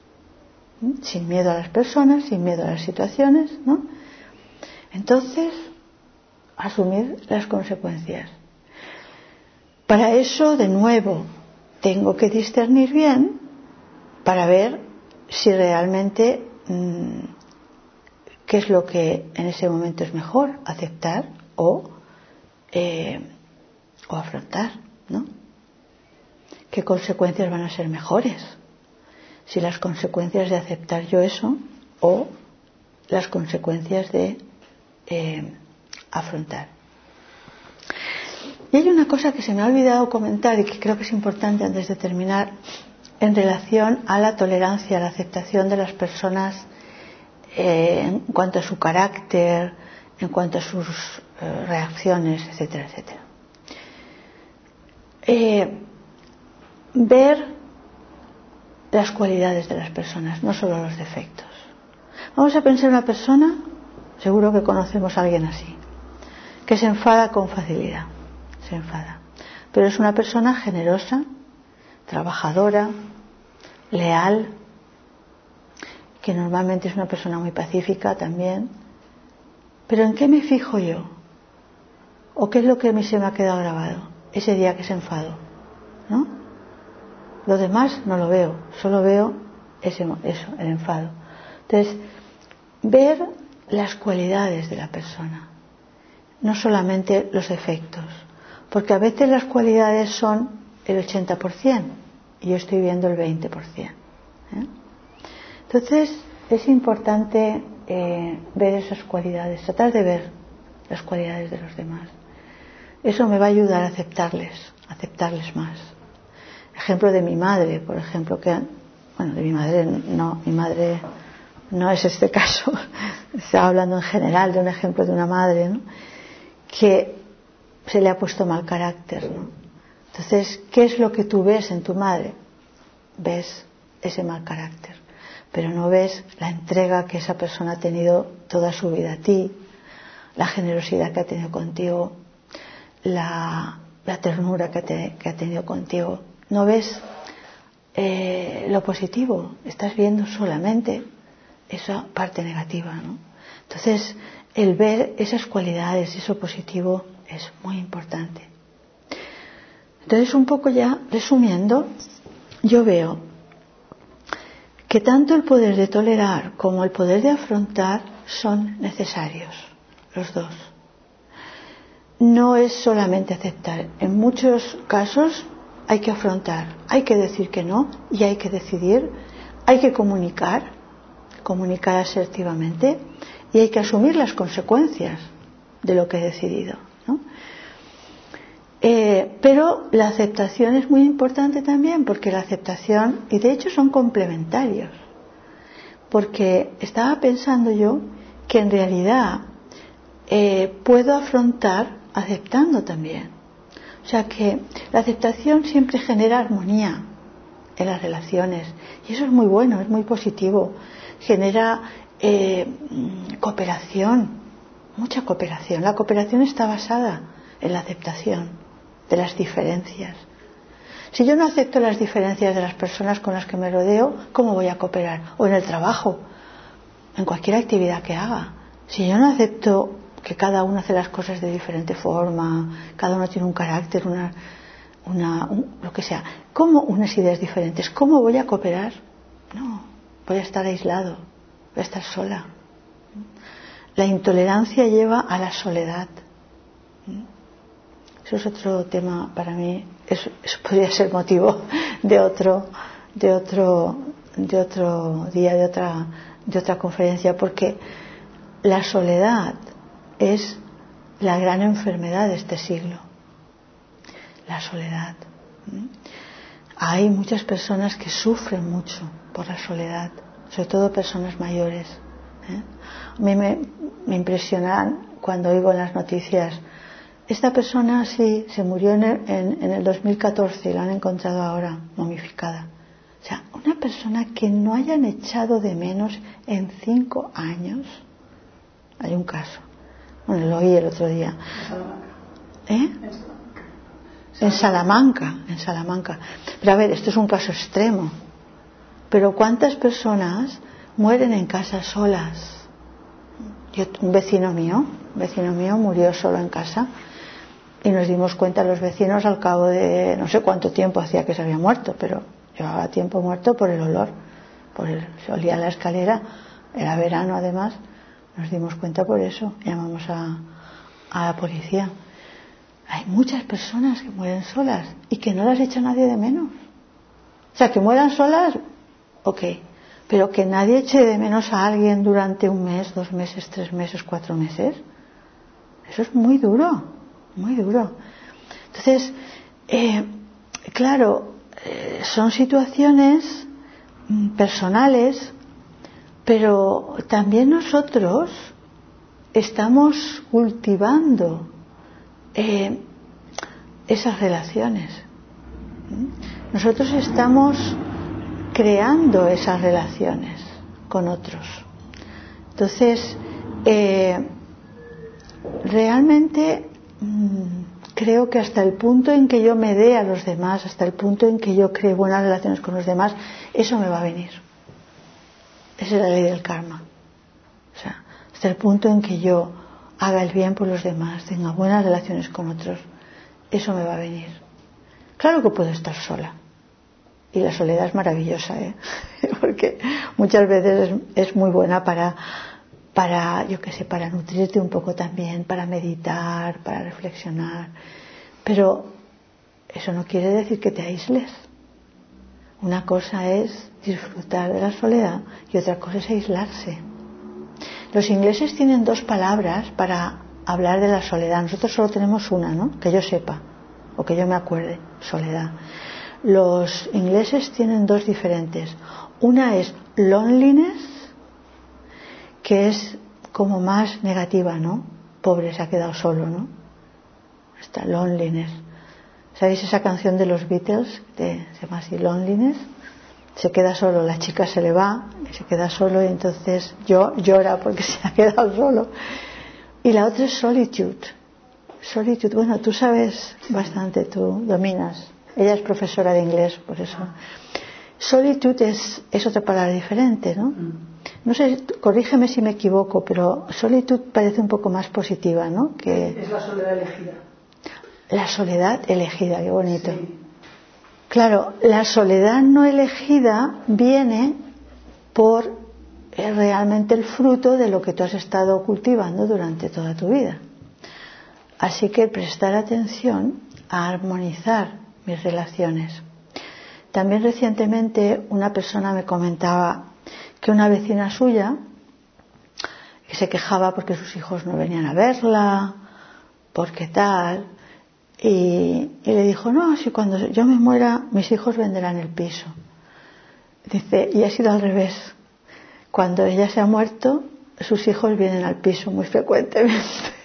S1: a las personas, sin miedo a las situaciones, ¿no? Entonces, asumir las consecuencias. Para eso, de nuevo, tengo que discernir bien para ver si realmente qué es lo que en ese momento es mejor, aceptar o afrontar, ¿no? ¿Qué consecuencias van a ser mejores? Si las consecuencias de aceptar yo eso o las consecuencias de afrontar. Y hay una cosa que se me ha olvidado comentar y que creo que es importante antes de terminar en relación a la tolerancia, a la aceptación de las personas en cuanto a su carácter, en cuanto a sus reacciones, etcétera. Ver las cualidades de las personas, no solo los defectos. Vamos a pensar en una persona, seguro que conocemos a alguien así, que se enfada con facilidad, pero es una persona generosa, trabajadora, leal, que normalmente es una persona muy pacífica también. Pero ¿en qué me fijo yo? ¿O qué es lo que a mí se me ha quedado grabado ese día que se enfadó? ¿No? Lo demás no lo veo, solo veo eso, el enfado. Entonces, ver las cualidades de la persona, no solamente los defectos, porque a veces las cualidades son el 80% y yo estoy viendo el 20%. Entonces, es importante ver esas cualidades, tratar de ver las cualidades de los demás. Eso me va a ayudar a aceptarles más. Ejemplo de mi madre, por ejemplo, de mi madre no es este caso, estaba hablando en general de un ejemplo de una madre, ¿no?, que se le ha puesto mal carácter, ¿no? Entonces, ¿qué es lo que tú ves en tu madre? Ves ese mal carácter, pero no ves la entrega que esa persona ha tenido toda su vida a ti, la generosidad que ha tenido contigo, la ternura que ha tenido contigo. No ves lo positivo, estás viendo solamente esa parte negativa, ¿no? Entonces, el ver esas cualidades, eso positivo, es muy importante. Entonces, un poco ya resumiendo, yo veo que tanto el poder de tolerar como el poder de afrontar son necesarios, los dos. No es solamente aceptar. En muchos casos hay que afrontar, hay que decir que no y hay que decidir, hay que comunicar asertivamente y hay que asumir las consecuencias de lo que he decidido, ¿no? Pero la aceptación es muy importante también, porque la aceptación, y de hecho son complementarios, porque estaba pensando yo que en realidad puedo afrontar aceptando también. O sea que la aceptación siempre genera armonía en las relaciones y eso es muy bueno, es muy positivo. Genera cooperación, mucha cooperación. La cooperación está basada en la aceptación de las diferencias. Si yo no acepto las diferencias de las personas con las que me rodeo, ¿cómo voy a cooperar? O en el trabajo, en cualquier actividad que haga. Si yo no acepto que cada uno hace las cosas de diferente forma, cada uno tiene un carácter, lo que sea, ¿cómo unas ideas diferentes? ¿Cómo voy a cooperar? No, voy a estar aislado, voy a estar sola. La intolerancia lleva a la soledad. Eso es otro tema para mí. Eso podría ser motivo de otro día, de otra conferencia, porque la soledad es la gran enfermedad de este siglo. La soledad. Hay muchas personas que sufren mucho por la soledad, sobre todo personas mayores. A mí me impresionan cuando oigo en las noticias: esta persona sí se murió en el 2014 y la han encontrado ahora momificada. O sea, una persona que no hayan echado de menos en 5 años. Hay un caso. Bueno, lo oí el otro día. En Salamanca. Pero a ver, esto es un caso extremo. Pero ¿cuántas personas mueren en casa solas? Un vecino mío murió solo en casa y nos dimos cuenta los vecinos al cabo de no sé cuánto tiempo hacía que se había muerto, pero llevaba tiempo muerto por el olor, se olía la escalera, era verano además. Nos dimos cuenta por eso, llamamos a la policía. Hay muchas personas que mueren solas y que no las echa nadie de menos. O sea, que mueran solas, ok, pero que nadie eche de menos a alguien durante 1 mes, 2 meses, 3 meses, 4 meses, eso es muy duro, muy duro. Entonces, claro, son situaciones personales, pero también nosotros estamos cultivando esas relaciones. Nosotros estamos creando esas relaciones con otros. Entonces, realmente creo que hasta el punto en que yo me dé a los demás, hasta el punto en que yo cree buenas relaciones con los demás, eso me va a venir. Esa es la ley del karma. O sea, hasta el punto en que yo haga el bien por los demás, tenga buenas relaciones con otros, eso me va a venir. Claro que puedo estar sola. Y la soledad es maravillosa, porque muchas veces es muy buena para, yo qué sé, para nutrirte un poco también, para meditar, para reflexionar. Pero eso no quiere decir que te aísles. Una cosa es disfrutar de la soledad y otra cosa es aislarse. Los ingleses tienen 2 palabras para hablar de la soledad. Nosotros solo tenemos una, ¿no? Que yo sepa, o que yo me acuerde, soledad. Los ingleses tienen 2 diferentes. Una es loneliness, que es como más negativa, ¿no? Pobre, se ha quedado solo, ¿no? Está loneliness. ¿Sabéis esa canción de los Beatles? Se llama así, Loneliness. se queda solo, la chica se le va, se queda solo y entonces llora porque se ha quedado solo. Y la otra es solitude. Solitude, bueno, tú sabes bastante, tú dominas. Ella es profesora de inglés, por eso. Solitude es otra palabra diferente, ¿no? No sé, corrígeme si me equivoco, pero solitude parece un poco más positiva, ¿no? Que
S2: es la soledad elegida.
S1: La soledad elegida, qué bonito.
S2: Sí.
S1: Claro, la soledad no elegida viene por realmente el fruto de lo que tú has estado cultivando durante toda tu vida. Así que prestar atención a armonizar mis relaciones. También recientemente una persona me comentaba que una vecina suya que se quejaba porque sus hijos no venían a verla, porque tal, y le dijo, no, si cuando yo me muera mis hijos venderán el piso. Dice, y ha sido al revés. Cuando ella se ha muerto, sus hijos vienen al piso muy frecuentemente.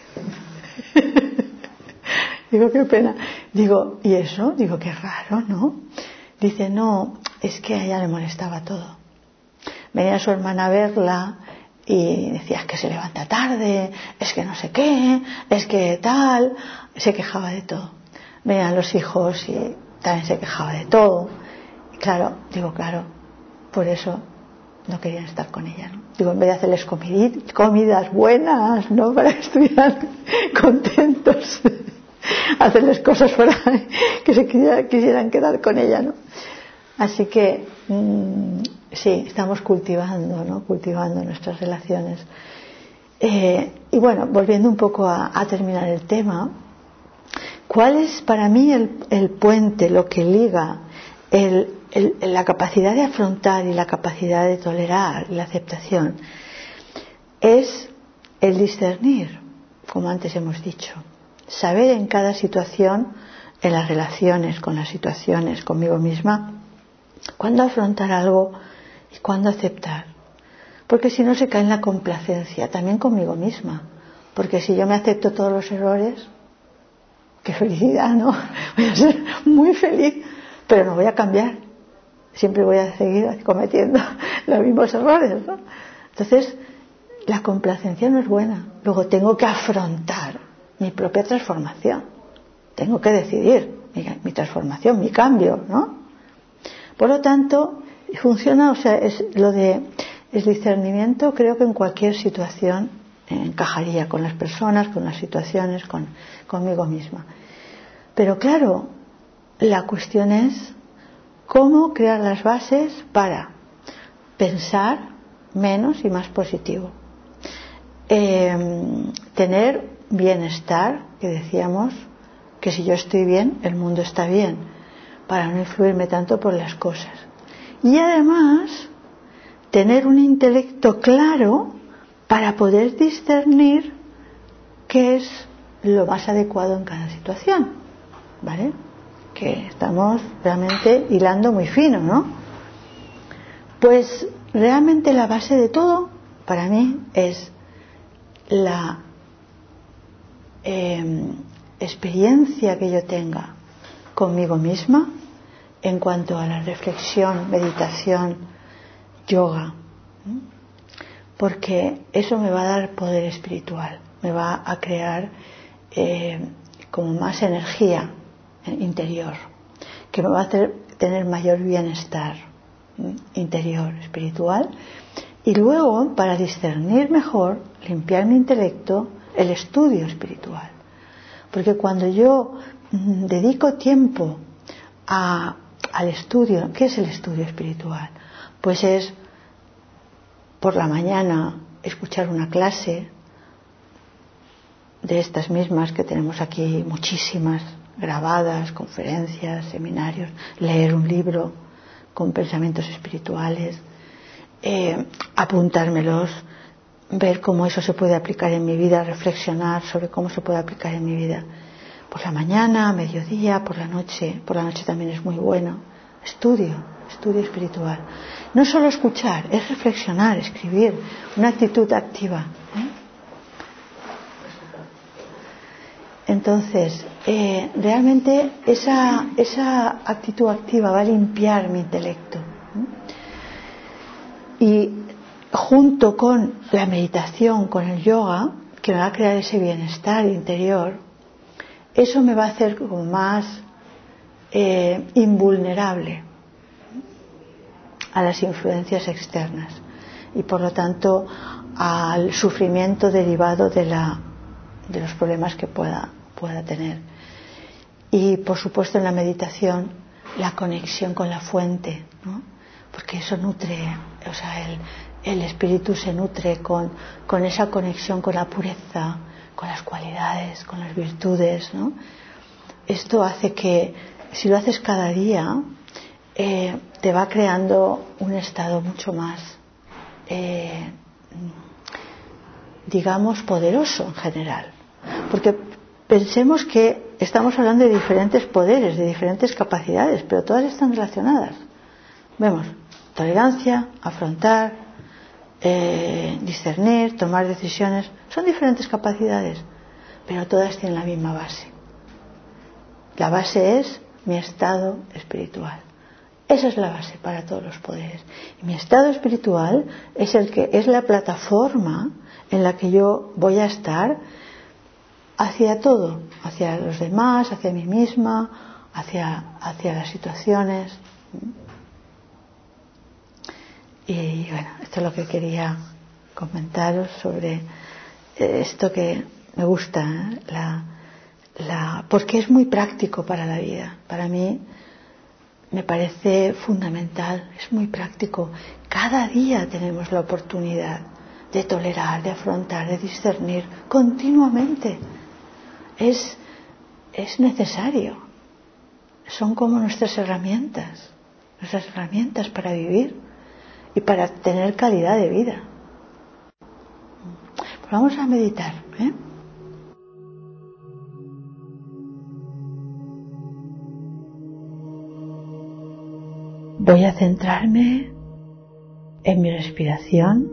S1: Digo, qué pena. Digo, ¿y eso? Digo, qué raro, ¿no? Dice, no, es que a ella le molestaba todo. Venía su hermana a verla y decía, es que se levanta tarde, es que no sé qué, es que tal. Se quejaba de todo. Venían los hijos y también se quejaba de todo. Y claro, digo, claro, por eso no querían estar con ella, ¿no? Digo, en vez de hacerles comidas buenas, ¿no? Para que estuvieran contentos, hacerles cosas para que se quisieran quedar con ella, ¿no? Así que sí, estamos cultivando, ¿no? Cultivando nuestras relaciones. Y bueno, volviendo un poco a terminar el tema, ¿cuál es para mí el puente, lo que liga la capacidad de afrontar y la capacidad de tolerar y la aceptación? Es el discernir, como antes hemos dicho, saber en cada situación, en las relaciones, con las situaciones, conmigo misma, cuándo afrontar algo y cuándo aceptar. Porque si no se cae en la complacencia, también conmigo misma. Porque si yo me acepto todos los errores, qué felicidad, ¿no? Voy a ser muy feliz, pero no voy a cambiar. Siempre voy a seguir cometiendo los mismos errores, ¿no? Entonces, la complacencia no es buena. Luego tengo que afrontar mi propia transformación. Tengo que decidir mi transformación, mi cambio, ¿no? Por lo tanto, funciona, o sea, el discernimiento, creo que en cualquier situación encajaría con las personas, con las situaciones, conmigo misma. Pero claro, la cuestión es cómo crear las bases para pensar menos y más positivo. Tener bienestar, que decíamos que si yo estoy bien, el mundo está bien, para no influirme tanto por las cosas. Y además, tener un intelecto claro para poder discernir qué es lo más adecuado en cada situación, ¿vale? Que estamos realmente hilando muy fino, ¿no? Pues realmente la base de todo, para mí, es la experiencia que yo tenga conmigo misma en cuanto a la reflexión, meditación, yoga, porque eso me va a dar poder espiritual, me va a crear como más energía interior, que me va a hacer tener mayor bienestar interior, espiritual, y luego, para discernir mejor, limpiar mi intelecto, el estudio espiritual. Porque cuando yo dedico tiempo al estudio, ¿qué es el estudio espiritual? Pues es por la mañana escuchar una clase de estas mismas que tenemos aquí muchísimas grabadas, conferencias, seminarios, leer un libro con pensamientos espirituales, apuntármelos, ver cómo eso se puede aplicar en mi vida, reflexionar sobre cómo se puede aplicar en mi vida. Por la mañana, a mediodía, por la noche también es muy bueno. Estudio espiritual. No solo escuchar, es reflexionar, escribir, una actitud activa. Entonces, realmente esa actitud activa va a limpiar mi intelecto. junto con la meditación, con el yoga, que me va a crear ese bienestar interior, eso me va a hacer como más invulnerable a las influencias externas y por lo tanto al sufrimiento derivado de los problemas que pueda tener. Y por supuesto en la meditación la conexión con la fuente, ¿no? Porque eso nutre, o sea, el espíritu se nutre con esa conexión con la pureza, con las cualidades, con las virtudes, ¿no? Esto hace que si lo haces cada día te va creando un estado mucho más digamos poderoso en general, porque pensemos que estamos hablando de diferentes poderes, de diferentes capacidades, pero todas están relacionadas. Vemos tolerancia, afrontar, discernir, tomar decisiones, son diferentes capacidades, pero todas tienen la misma base. La base es mi estado espiritual. Esa es la base para todos los poderes. Y mi estado espiritual es la plataforma en la que yo voy a estar hacia todo, hacia los demás, hacia mí misma, hacia las situaciones. Y bueno, esto es lo que quería comentaros sobre esto que me gusta, porque es muy práctico para la vida. Para mí me parece fundamental, es muy práctico. Cada día tenemos la oportunidad de tolerar, de afrontar, de discernir continuamente. Es necesario. Son como nuestras herramientas para vivir y para tener calidad de vida. Pues vamos a meditar, ¿eh? Voy a centrarme en mi respiración.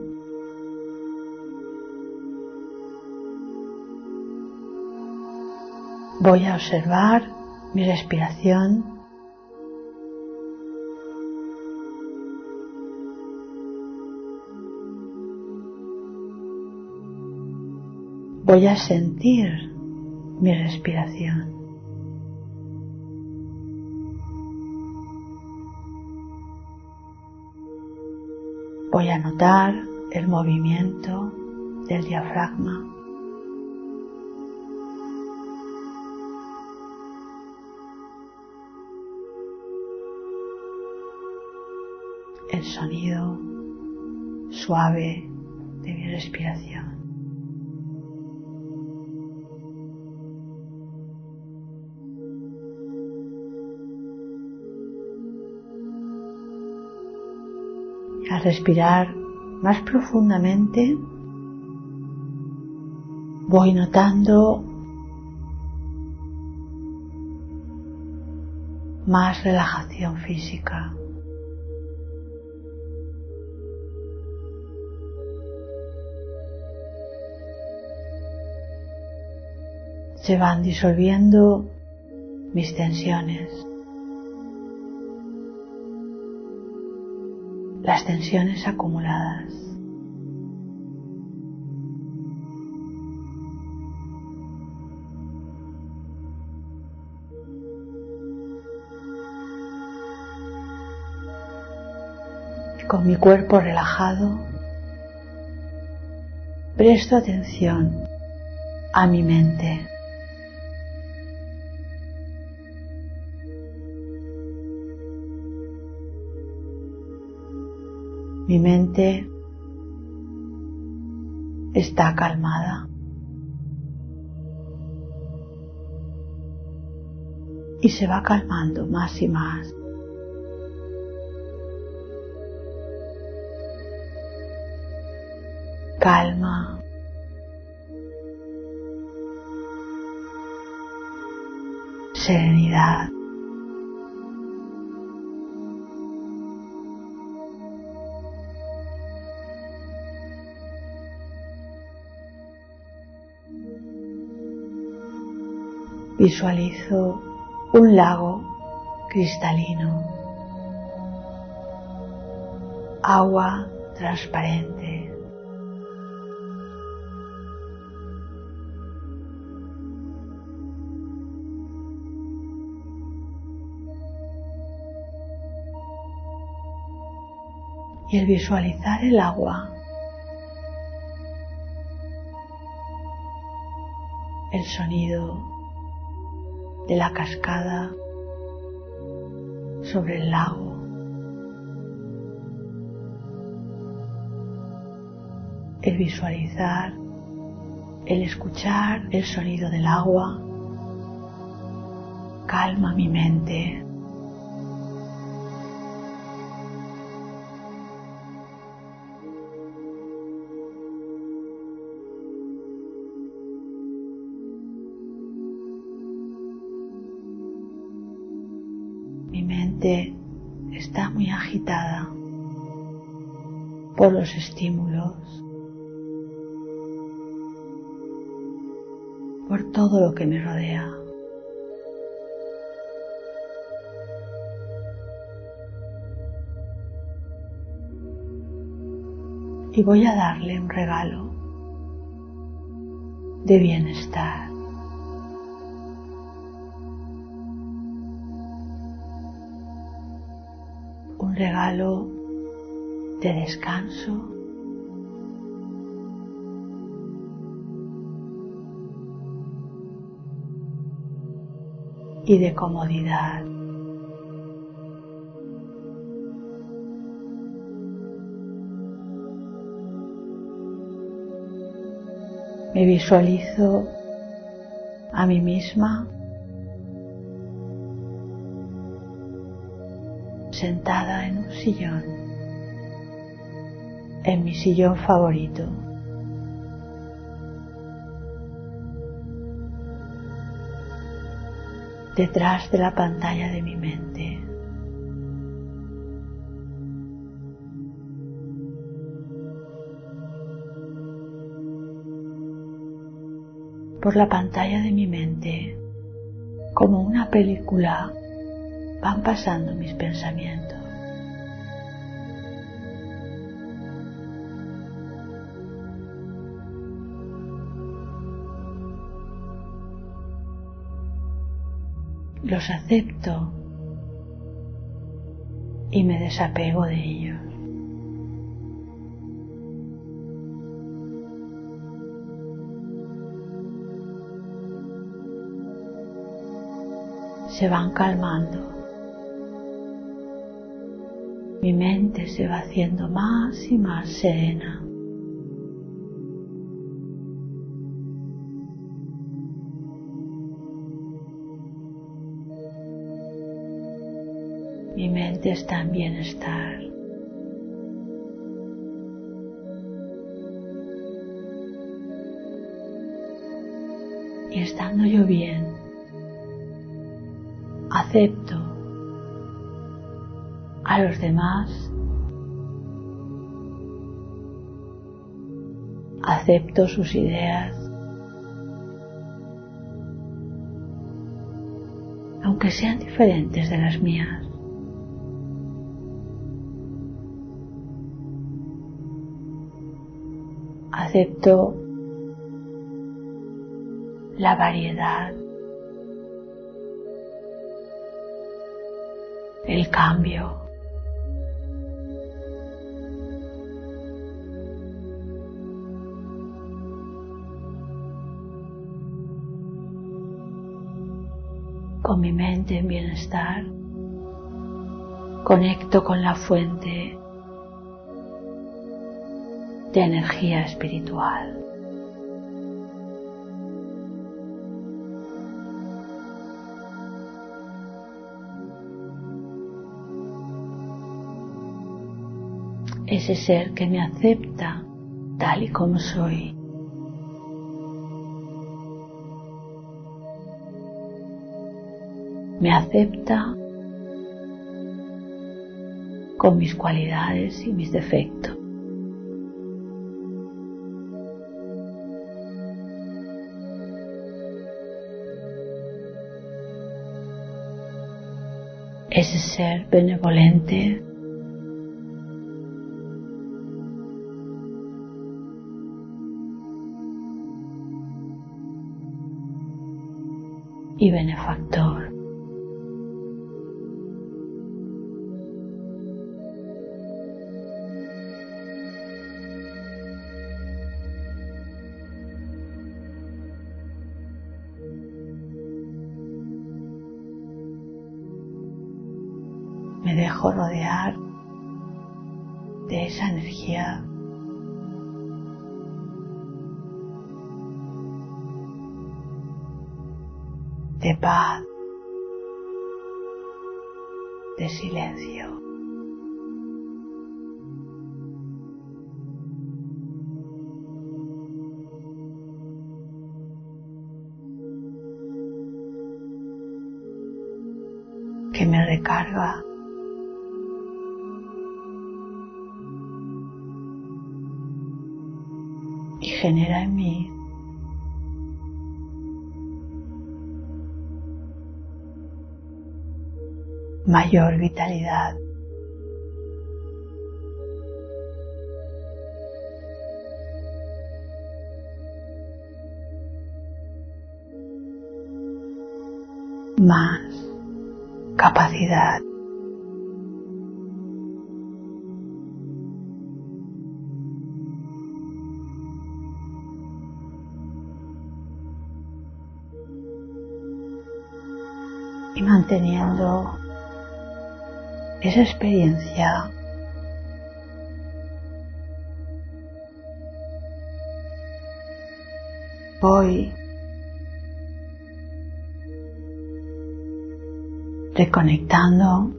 S1: Voy a observar mi respiración. Voy a sentir mi respiración. Voy a notar el movimiento del diafragma. El sonido suave de mi respiración. Al respirar más profundamente, voy notando más relajación física. Se van disolviendo mis tensiones. Las tensiones acumuladas. Con mi cuerpo relajado, presto atención a mi mente. Mi mente está calmada y se va calmando más y más. Calma, serenidad. Visualizo un lago cristalino, agua transparente. Y el visualizar el agua, el sonido de la cascada sobre el lago, el visualizar, el escuchar el sonido del agua, calma mi mente. Mi mente está muy agitada por los estímulos, por todo lo que me rodea. Y voy a darle un regalo de bienestar. Un regalo de descanso, y de comodidad. Me visualizo a mí misma sentada en un sillón, en mi sillón favorito. Detrás de la pantalla de mi mente. Por la pantalla de mi mente, como una película, van pasando mis pensamientos. Los acepto y me desapego de ellos. Se van calmando. Mi mente se va haciendo más y más serena. Mi mente está en bienestar. Y estando yo bien, acepto a los demás, acepto sus ideas, aunque sean diferentes de las mías. Acepto la variedad, el cambio. Con mi mente en bienestar, conecto con la fuente de energía espiritual. Ese ser que me acepta tal y como soy. Me acepta con mis cualidades y mis defectos. Ese ser benevolente y benefactor. me dejo rodear de esa energía de paz, de silencio. Que me recarga. Y genera en mí mayor vitalidad. Más capacidad. Y manteniendo esa experiencia voy reconectando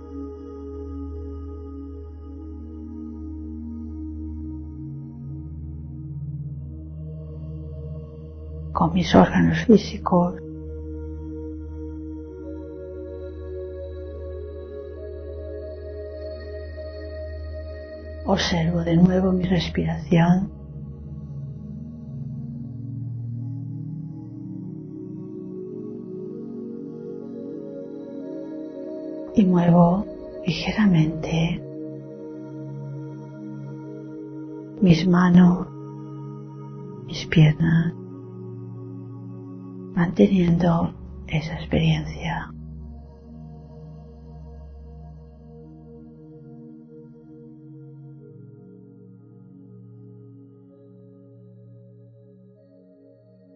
S1: con mis órganos físicos, observo de nuevo mi respiración y muevo ligeramente mis manos, mis piernas, manteniendo esa experiencia.